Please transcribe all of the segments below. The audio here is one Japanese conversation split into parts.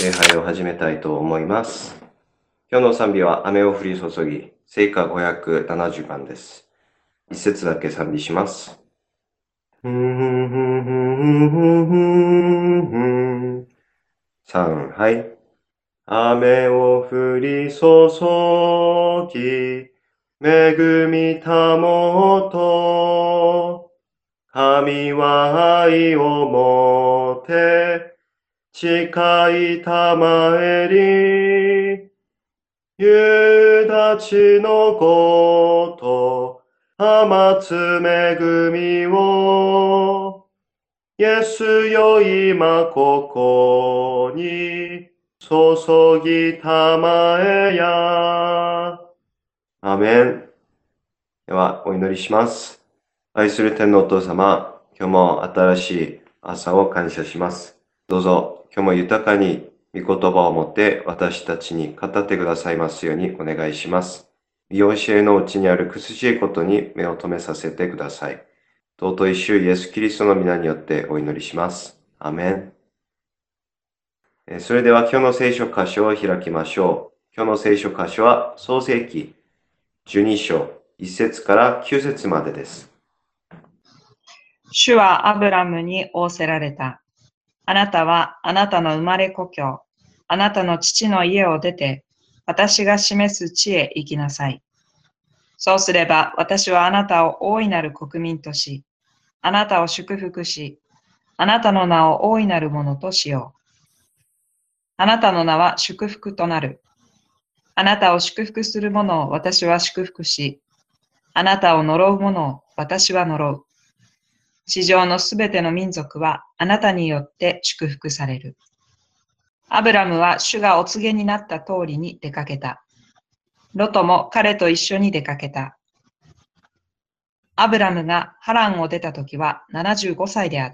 礼拝を始めたいと思います。今日の賛美は雨を降り注ぎ、聖歌570番です。一節だけ賛美します。3、はい。雨を降り注ぎ、恵みたもと、神は愛をもて、誓いたまえり、夕立のごと、放つ恵みを、イエスよ今ここに、注ぎたまえや。アーメン。では、お祈りします。愛する天のお父様、今日も新しい朝を感謝します。どうぞ、今日も豊かに御言葉を持って私たちに語ってくださいますようにお願いします。御教えのうちにある苦しいことに目を留めさせてください。尊い主イエスキリストの皆によってお祈りします。アーメン。それでは今日の聖書箇所を開きましょう。今日の聖書箇所は創世記12章1節から9節までです。 主はアブラムに仰せられた。あなたはあなたの生まれ故郷、あなたの父の家を出て、私が示す地へ行きなさい。そうすれば私はあなたを大いなる国民とし、あなたを祝福し、あなたの名を大いなるものとしよう。あなたの名は祝福となる。あなたを祝福する者を私は祝福し、あなたを呪う者を私は呪う。地上のすべての民族はあなたによって祝福される。アブラムは主がお告げになった通りに出かけた。ロトも彼と一緒に出かけた。アブラムがハランを出た時は75歳であった。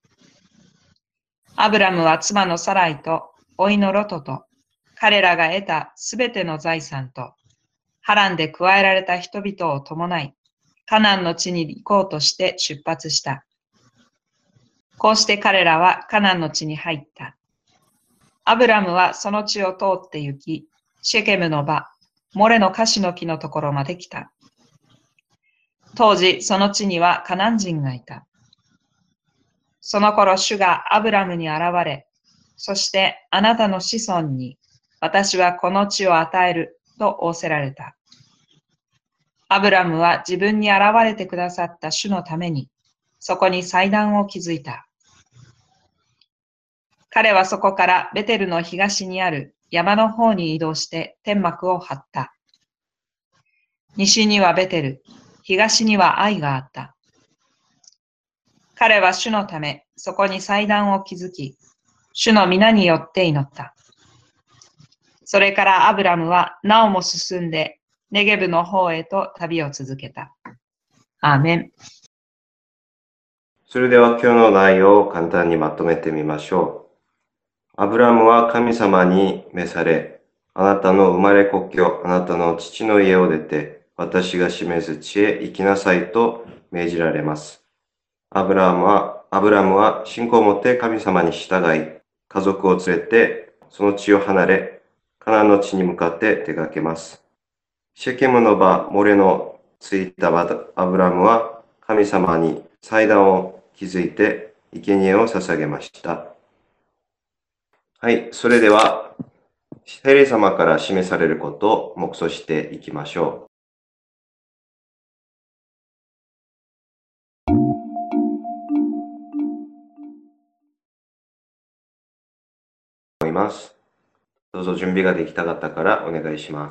アブラムは妻のサライと甥のロトと彼らが得たすべての財産とハランで加えられた人々を伴い、カナンの地に行こうとして出発した。こうして彼らはカナンの地に入った。アブラムはその地を通って行き、シェケムの場、モレのカシの木のところまで来た。当時、その地にはカナン人がいた。その頃、主がアブラムに現れ、そしてあなたの子孫に、私はこの地を与えると仰せられた。アブラムは自分に現れてくださった主のために、そこに祭壇を築いた。彼はそこからベテルの東にある山の方に移動して天幕を張った。西にはベテル、東にはアイがあった。彼は主のため、そこに祭壇を築き、主の皆によって祈った。それからアブラムはなおも進んで、ネゲブの方へと旅を続けた。アーメン。 それでは今日の内容を簡単にまとめてみましょう。アブラムは神様に召され、あなたの生まれ故郷、あなたの父の家を出て、私が示す地へ行きなさいと命じられます。アブラムは信仰を持って神様に従い、家族を連れてその地を離れ、カナンの地に向かって出かけます。シェケムの場、モレのついたアブラムは神様に祭壇を築いて生贄を捧げました。はい、それでは聖霊様から示されることを黙想していきましょう。思います。どうぞ準備ができた方からお願いします。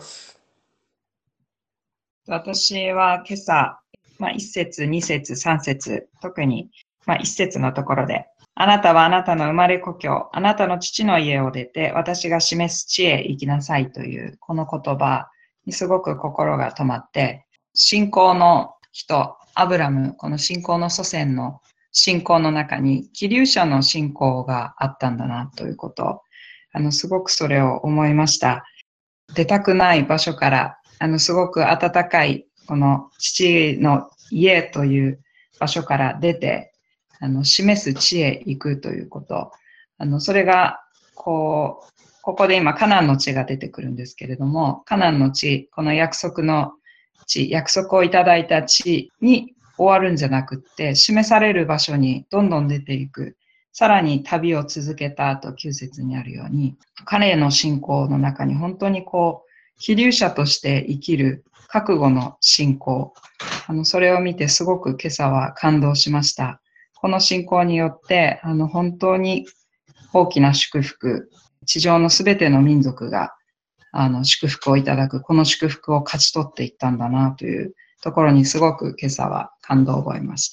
私は今朝、1節、2節、3節、特に1節のところで、あなたはあなたの生まれ故郷、あなたの父の家を出て、私が示す地へ行きなさいというこの言葉にすごく心が止まって、信仰の人、アブラム、この信仰の祖先の信仰の中に、希留者の信仰があったんだなということ、すごくそれを思いました。出たくない場所から、すごく暖かい、この父の家という場所から出て、示す地へ行くということ。それがここで今カナンの地が出てくるんですけれども、カナンの地、この約束の地、約束をいただいた地に終わるんじゃなくって、示される場所にどんどん出ていく。さらに旅を続けた後、9節にあるように、彼の信仰の中に本当に非留者として生きる覚悟の信仰。それを見てすごく今朝は感動しました。この信仰によって、本当に大きな祝福、地上のすべての民族が、祝福をいただく、この祝福を勝ち取っていったんだなというところにすごく今朝は感動を覚えました。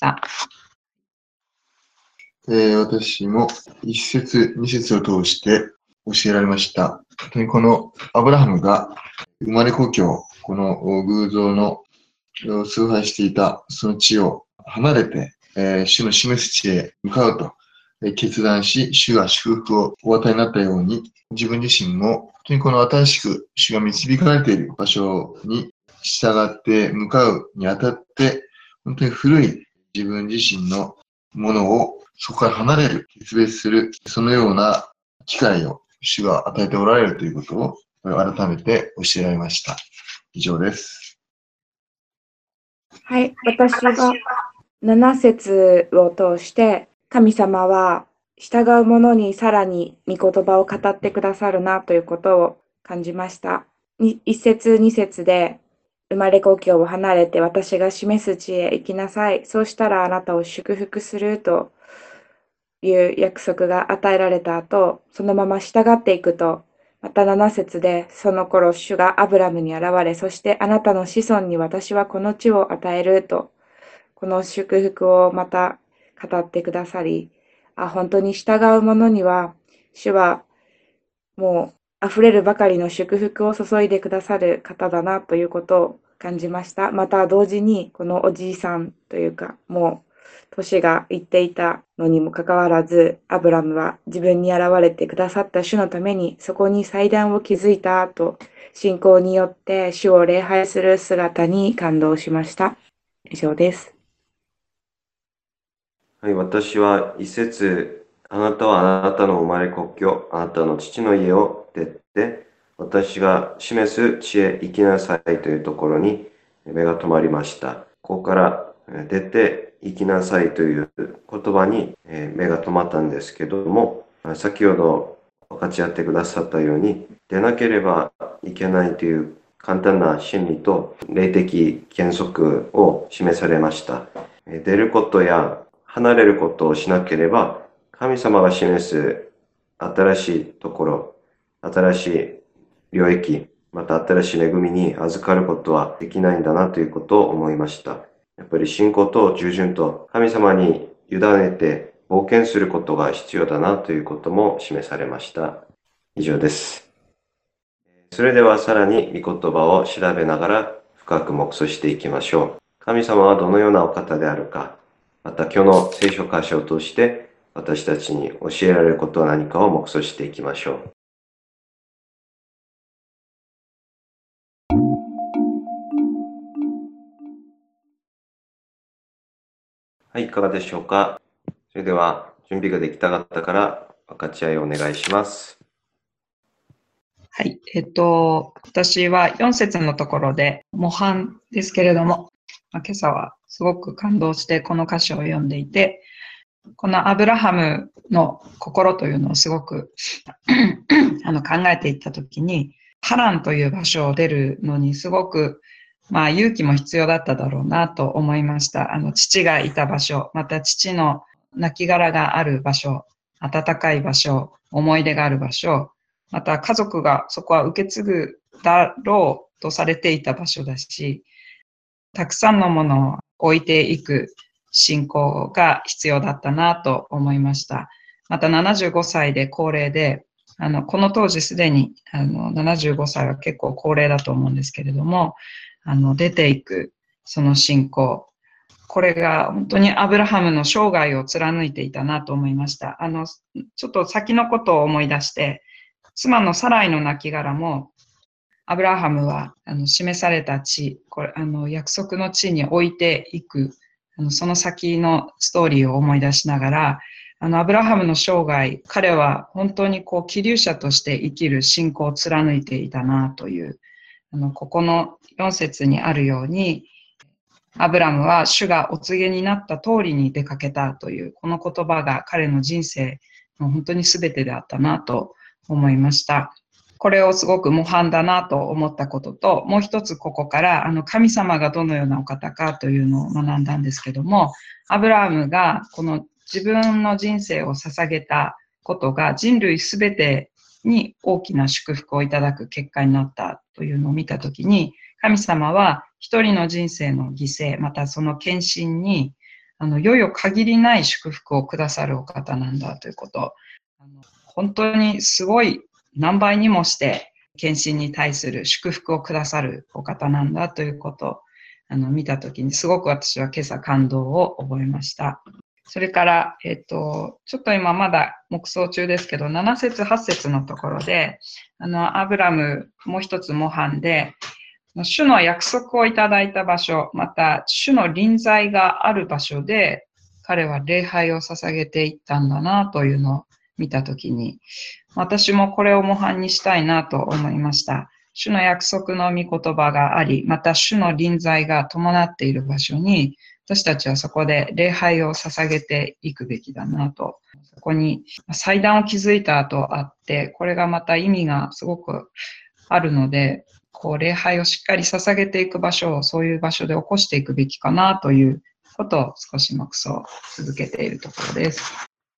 私も1節、2節を通して教えられました。本当にこのアブラハムが生まれ故郷、この偶像の崇拝していたその地を離れて、主の示す地へ向かうと決断し、主が祝福をお与えになったように、自分自身も本当にこの新しく主が導かれている場所に従って向かうにあたって、本当に古い自分自身のものをそこから離れる、決別する、そのような機会を主が与えておられるということを改めて教えられました。以上です。 はい、私は7節を通して、神様は従う者にさらに御言葉を語ってくださるなということを感じました。1節2節で、生まれ故郷を離れて私が示す地へ行きなさい。そうしたらあなたを祝福するという約束が与えられた後、そのまま従っていくと、また7節で、その頃主がアブラムに現れ、そしてあなたの子孫に私はこの地を与えると、この祝福をまた語ってくださり、本当に従う者には、主はもう溢れるばかりの祝福を注いでくださる方だなということを感じました。また同時に、このおじいさんというか、もう年がいっていたのにもかかわらず、アブラムは自分に現れてくださった主のために、そこに祭壇を築いた後、信仰によって主を礼拝する姿に感動しました。以上です。 はい、私は一節、あなたはあなたの生まれ故郷、あなたの父の家を出て、私が示す地へ行きなさいというところに目が留まりました。ここから出て行きなさいという言葉に目が留まったんですけども、先ほど分かち合ってくださったように、出なければいけないという簡単な真理と霊的原則を示されました。出ることや離れることをしなければ、神様が示す新しいところ、新しい領域、また新しい恵みに預かることはできないんだなということを思いました。やっぱり信仰と従順と神様に委ねて冒険することが必要だなということも示されました。以上です。それではさらに御言葉を調べながら深く黙想していきましょう。神様はどのようなお方であるか、また今日の聖書箇所を通して私たちに教えられることは何かを黙想していきましょう。はい、いかがでしょうか。それでは準備ができた方から分かち合いをお願いします。 はい、私は4節のところで模範ですけれども、今朝はすごく感動してこの歌詞を読んでいて、このアブラハムの心というのをすごく考えていったときに、ハランという場所を出るのにすごく勇気も必要だっただろうなと思いました。父がいた場所、また父の亡骸がある場所、暖かい場所、思い出がある場所、また家族がそこは受け継ぐだろうとされていた場所だし、たくさんのものを置いていく信仰が必要だったなと思いました。また75歳で高齢で、この当時すでに75歳は結構高齢だと思うんですけれども、出ていくその信仰、これが本当にアブラハムの生涯を貫いていたなと思いました。ちょっと先のことを思い出して、妻のサライの亡骸も、アブラハムは示された地、これ約束の地に置いていく、その先のストーリーを思い出しながら、 アブラハムの生涯、彼は本当に希留者として生きる信仰を貫いていたなという、ここの4節にあるように、アブラムは主がお告げになった通りに出かけたという、この言葉が彼の人生の本当に全てであったなと思いました。これをすごく模範だなと思ったことと、もう一つここから神様がどのようなお方かというのを学んだんですけども、アブラハムがこの自分の人生を捧げたことが人類すべてに大きな祝福をいただく結果になったというのを見たときに、神様は一人の人生の犠牲、またその献身にいよいよ限りない祝福をくださるお方なんだということ。本当にすごい何倍にもして献身に対する祝福をくださるお方なんだということを見たときにすごく私は今朝感動を覚えました。それから、ちょっと今まだ黙想中ですけど、7節8節のところで、アブラムもう一つ模範で、主の約束をいただいた場所、また主の臨在がある場所で、彼は礼拝を捧げていったんだなというのを見たときに、私もこれを模範にしたいなと思いました。主の約束の御言葉があり、また主の臨在が伴っている場所に、私たちはそこで礼拝を捧げていくべきだなと。そこに祭壇を築いた後あって、これがまた意味がすごくあるので、礼拝をしっかり捧げていく場所をそういう場所で起こしていくべきかなということを少し黙想続けているところです。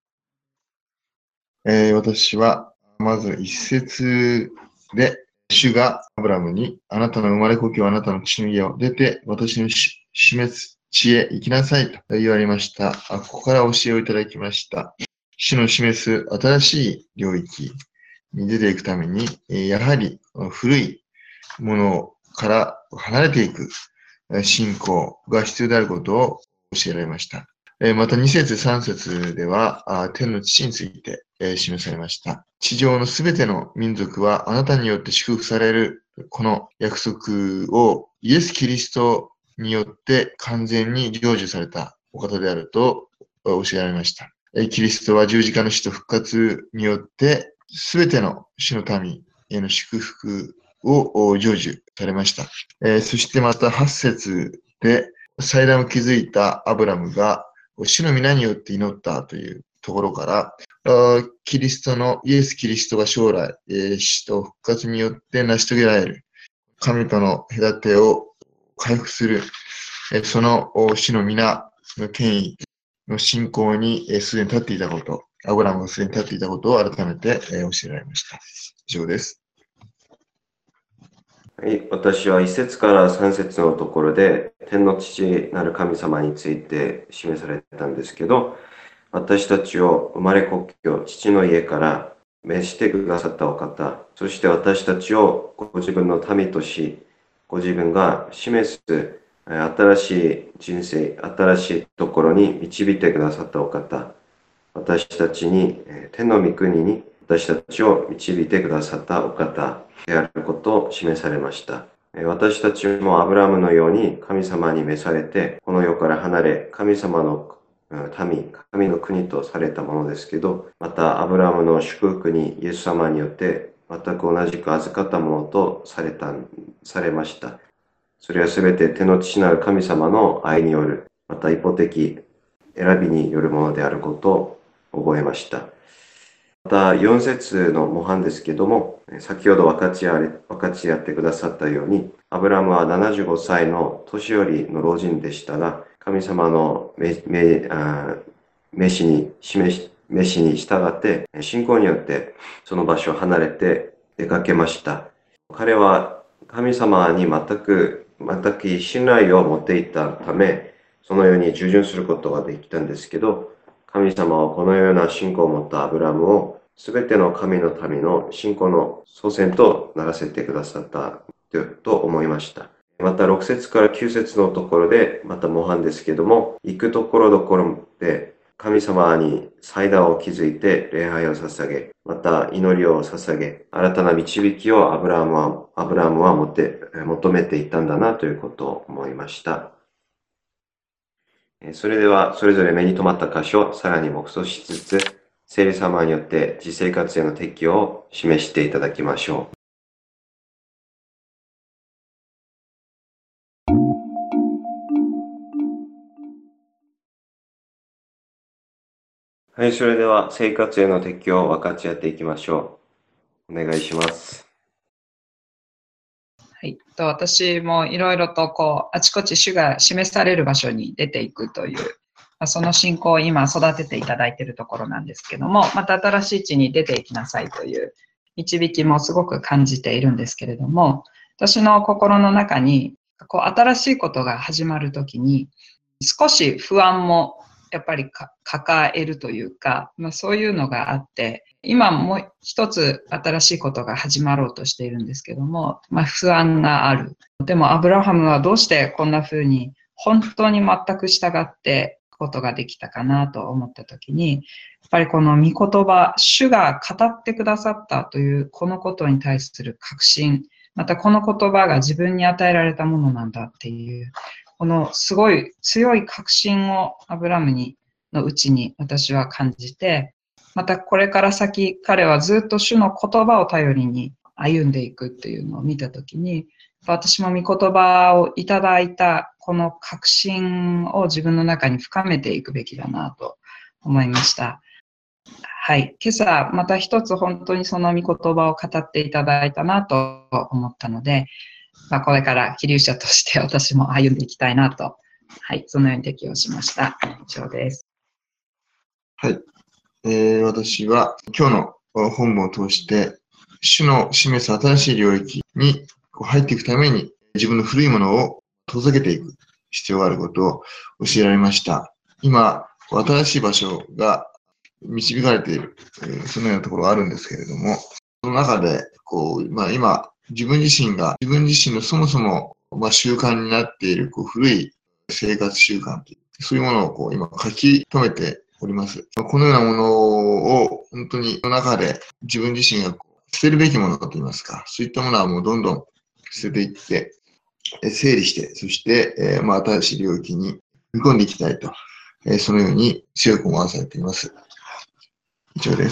私はまず一節で、主がアブラムに、あなたの生まれ故郷、あなたの父の家を出て、私の示す地へ行きなさいと言われました。ここから教えをいただきました。主の示す新しい領域に出ていくために、やはり古いものから離れていく信仰が必要であることを教えられました。また2節3節では天の父について示されました。地上のすべての民族はあなたによって祝福されるこの約束をイエス・キリストによって完全に成就されたお方であると教えられました。キリストは十字架の死と復活によってすべての主の民への祝福を成就されました。そしてまた8節で祭壇を築いたアブラムが主の皆によって祈ったというところから、イエス・キリストが将来、死と復活によって成し遂げられる神との隔てを回復する、その主の皆の権威の信仰にすでに立っていたこと、アブラムがすでに立っていたことを改めて教えられました。以上です。 はい、私は1節から3節のところで天の父なる神様について示されたんですけど、私たちを生まれ故郷、父の家から召してくださったお方、そして私たちをご自分の民とし、ご自分が示す新しい人生、新しいところに導いてくださったお方、私たちに天の御国に私たちを導いてくださったお方であることを示されました。私たちもアブラムのように神様に召されて、この世から離れ、神様の民、神の国とされたものですけど、またアブラムの祝福にイエス様によって全く同じく預かったものとされました。それはすべて天の父なる神様の愛による、また一方的選びによるものであることを覚えました。また4節の模範ですけども、先ほど分かち合ってくださったように、アブラムは75歳の年寄りの老人でしたが、神様の召しに従って、信仰によってその場所を離れて出かけました。彼は神様に全く信頼を持っていたため、そのように従順することができたんですけど、神様はこのような信仰を持ったアブラムをすべての神の民の信仰の祖先とならせてくださったと思いました。また6節から9節のところでまた模範ですけども、行くところどころで神様に祭壇を築いて礼拝を捧げ、また祈りを捧げ、新たな導きをアブラムは求めていたんだなということを思いました。 それでは、それぞれ目に留まった箇所をさらに黙想しつつ、聖霊様によって実生活への適用を示していただきましょう。はい、それでは生活への適用を分かち合っていきましょう。お願いします。 はい、私もいろいろとあちこち主が示される場所に出ていくという、その信仰を今育てていただいているところなんですけども、また新しい地に出ていきなさいという導きもすごく感じているんですけれども、私の心の中に新しいことが始まるときに少し不安もやっぱり抱えるというか、そういうのがあって、今もう一つ新しいことが始まろうとしているんですけども、不安がある。でもアブラハムはどうしてこんな風に本当に全く従ってことができたかなと思ったときに、やっぱりこの御言葉、主が語ってくださったというこのことに対する確信、またこの言葉が自分に与えられたものなんだっていう、このすごい強い確信をアブラムのうちに私は感じて、またこれから先彼はずっと主の言葉を頼りに歩んでいくっていうのを見たときに、私も御言葉をいただいたこの確信を自分の中に深めていくべきだなと思いました。はい。今朝また一つ本当にその御言葉を語っていただいたなと思ったので、これから希流者として私も歩んでいきたいなと、はい、そのように適用しました。以上です。 はい。私は今日の本文を通して、主の示す新しい領域に入っていくために、自分の古いものを遠ざけていく必要があることを教えられました。今、新しい場所が導かれている、そのようなところがあるんですけれども、その中で、今、自分自身のそもそも、習慣になっている古い生活習慣という、そういうものを今書き留めております。このようなものを本当にその中で自分自身が捨てるべきものといいますか、そういったものはもうどんどん捨てていって、整理して、そして、新しい領域に踏み込んでいきたいと、そのように強く思わされています。以上です。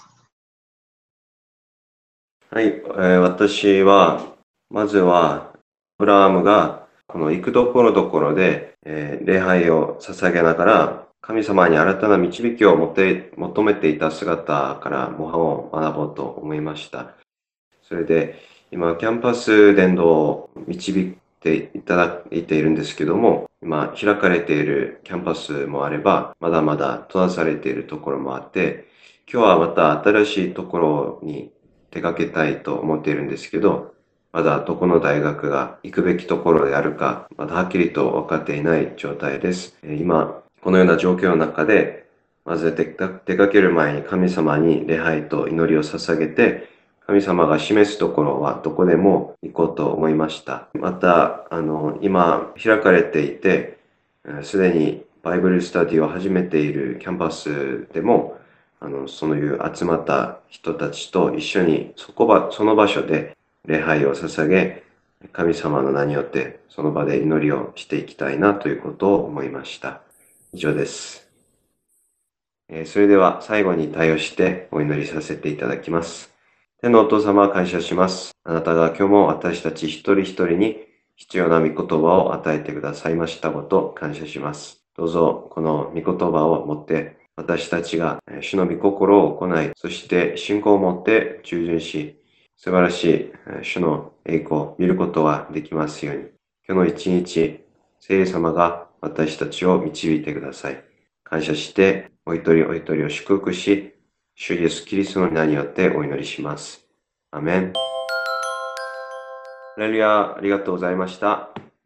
はい、私は、まずは、アブラハムが、この行くところどころで、礼拝を捧げながら、神様に新たな導きを求めていた姿から模範を学ぼうと思いました。それで、今、キャンパス伝道を導いていただいているんですけども、今、開かれているキャンパスもあれば、まだまだ閉ざされているところもあって、今日はまた新しいところに出かけたいと思っているんですけど、まだどこの大学が行くべきところであるか、まだはっきりと分かっていない状態です。今、このような状況の中で、まず出かける前に神様に礼拝と祈りを捧げて、神様が示すところはどこでも行こうと思いました。また、今開かれていて、すでにバイブルスタディを始めているキャンパスでも、そういう集まった人たちと一緒にその場所で礼拝を捧げ、神様の名によってその場で祈りをしていきたいなということを思いました。以上です。それでは最後に対応してお祈りさせていただきます。天のお父様、感謝します。あなたが今日も私たち一人一人に必要な御言葉を与えてくださいましたことを感謝します。どうぞこの御言葉を持って私たちが主の御心を行い、そして信仰を持って従順し、素晴らしい主の栄光を見ることができますように、今日の一日、聖霊様が私たちを導いてください。感謝して、お一人お一人を祝福し、主イエスキリストの名によってお祈りします。アメン。ハレルヤ、ありがとうございました。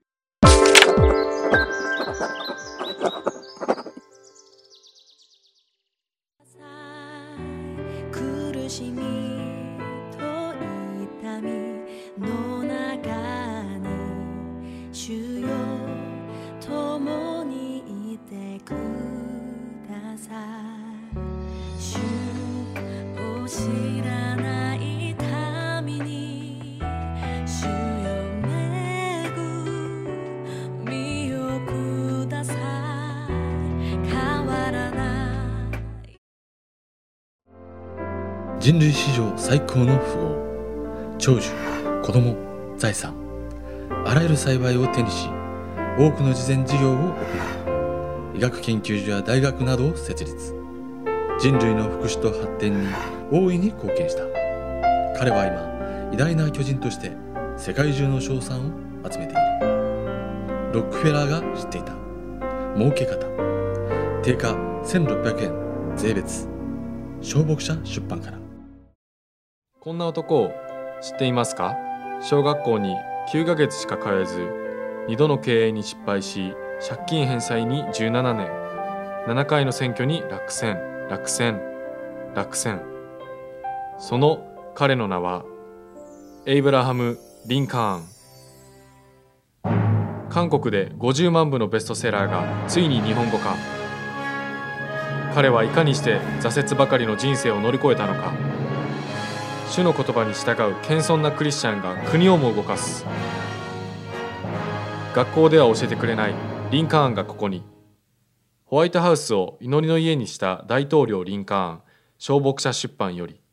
苦しみと痛みの中に主よ共にいてください。主を知らない民に主よ恵みをください。 人類史上最高の富豪、長寿、子供、財産、あらゆる幸いを手にし、多くの慈善事業を行い、医学研究所や大学などを設立。人類の福祉と発展に大いに貢献した。彼は今、偉大な巨人として世界中の称賛を集めている。ロックフェラーが知っていた儲け方。定価1600円税別。小牧者出版から。 こんな男を知っていますか？小学校に9ヶ月しか通えず、2度の経営に失敗し、借金返済に17年、7回の選挙に落選。その彼の名はエイブラハム・リンカーン。韓国で50万部のベストセラーがついに日本語化。彼はいかにして挫折ばかりの人生を乗り越えたのか。主の言葉に従う謙遜なクリスチャンが国をも動かす。学校では教えてくれないリンカーンがここに。ホワイトハウスを祈りの家にした大統領リンカーン、小牧者出版より。